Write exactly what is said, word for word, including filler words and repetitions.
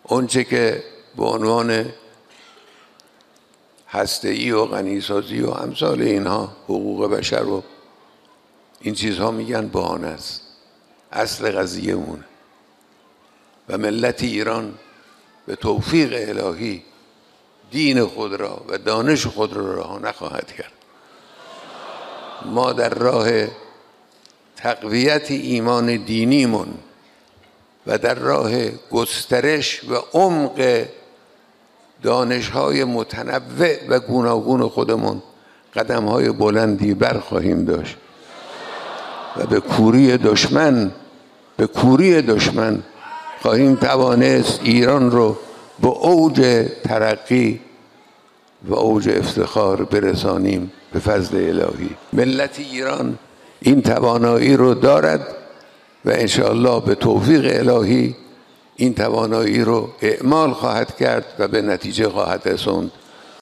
اونچه که به عنوان هسته‌ای و غنیسازی و امثال اینها، حقوق بشر و این چیزها میگن بهانه است. اصل قضیه اونه و ملت ایران به توفیق الهی دین خود را و دانش خود را رها نخواهد کرد. ما در راه تقویت ایمان دینیمون و در راه گسترش و عمق دانش‌های متنوع و گوناگون خودمون قدم‌های بلندی برخواهیم داشت و به کوری دشمن به کوری دشمن خواهیم توانست ایران رو به اوج ترقی و اوج افتخار برسانیم به فضل الهی. ملت ایران این توانایی رو دارد و انشاءالله به توفیق الهی این توانایی رو اعمال خواهد کرد و به نتیجه خواهد رساند.